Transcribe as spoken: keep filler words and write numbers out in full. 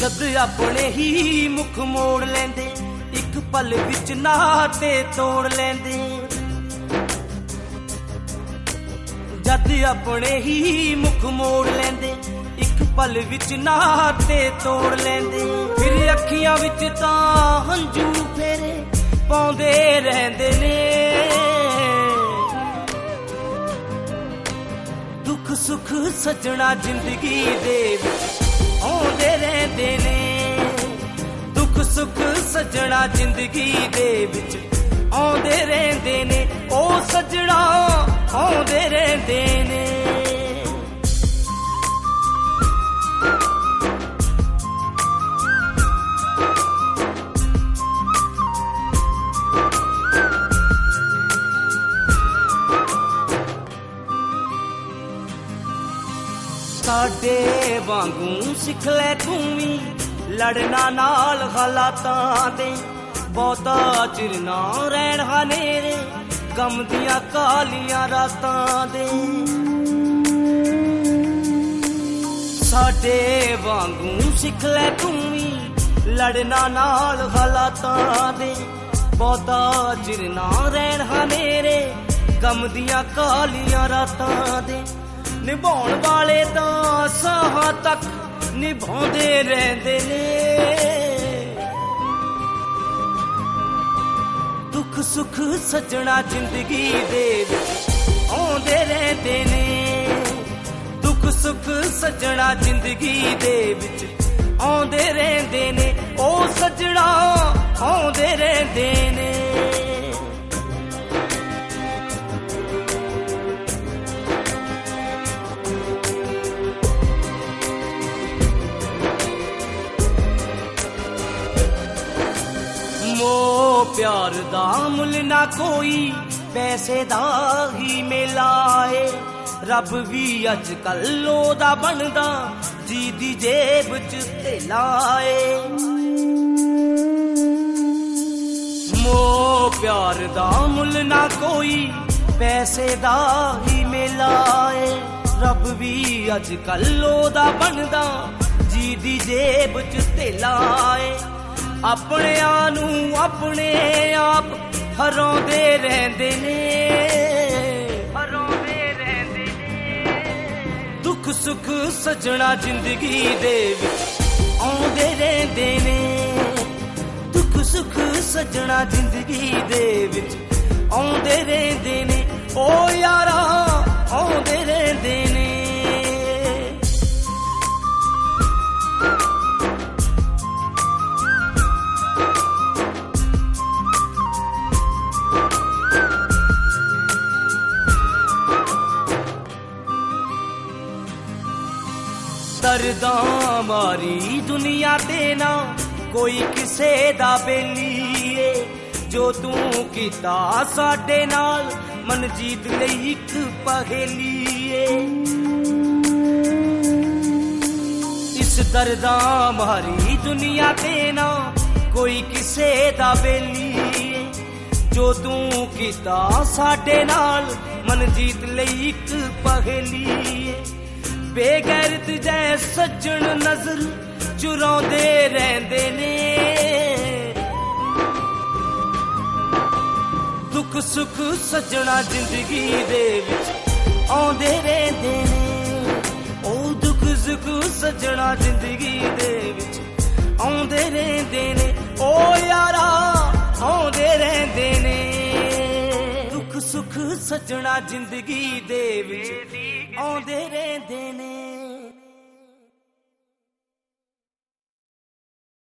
जद अपने ही मुख मोड़ लेंदे एक पल विच नाते तोड़ लेंदे। जद अपने ही मुख मोड़ लेंदे एक पल विच नाते तोड़ लेंदे। फिर अखियां विच तां हंझू फेरे पाउंदे रहंदे ने। दुख सुख सजना जिंदगी दे विच आउंदे रहंदे ने। दुख सुख सजना जिंदगी दे विच आउंदे रहंदे ने। ओ सजना आउंदे रहंदे ने। साडे वांगू सिख लै तू भी लड़ना नाल हालातां दे। बहुता चिर ना रहण हनेरे गम दियां कालियां रातां दे। साडे वांगू सिख लै तू भी लड़ना नाल हालातां दे। बहुता चिर ना रहण हनेरे गम दियां कालियां रातां दे। निभाउण वाले तां साहां तक निभाउंदे रहंदे ने। दुख सुख सजना जिंदगी दे विच आउंदे रहंदे ने। दुख सुख सजना जिंदगी दे विच आउंदे रहंदे ने। ओ सजना आउंदे रहंदे ने। प्यार दा मुल ना कोई पैसे दा ही मिलाए। रब भी अज कल ओदा बनदा जी दी जेब च लाए। मोह प्यार दा मुल ना कोई पैसे दा ही मिलाए। रब भी अज कल ओदा बनदा जी दी जेब च लाए। अपने आनू अपने आप हराउंदे रहंदे ने। हराउंदे रहंदे ने। दुख सुख सजना जिंदगी दे विच आउंदे रहंदे ने। दुख सुख सजना जिंदगी दे विच आउंदे रहंदे ने। ओ यारा आउंदे रहंदे ने। दर्दां मारी दुनिया ते ना कोई किसे दा बेली ए। जो तू कीता साडे नाल मन जीत लई इक पहेली ए। इस दर्दां मारी दुनिया ते ना कोई किसे दा बेली ए। जो तू कीता साडे नाल मन जीत लई इक पहेली ए। बेगैरत जै सज्जन नजर चुराउंदे रहंदे ने। दुख सुख सजना जिंदगी दे विच आउंदे रहंदे ने। ओ दुख सुख सजना जिंदगी दे विच आउंदे रहंदे ने। ओ यारा आउंदे रहंदे ने। दुख सुख सजना जिंदगी दे विच आउंदे रहंदे ने।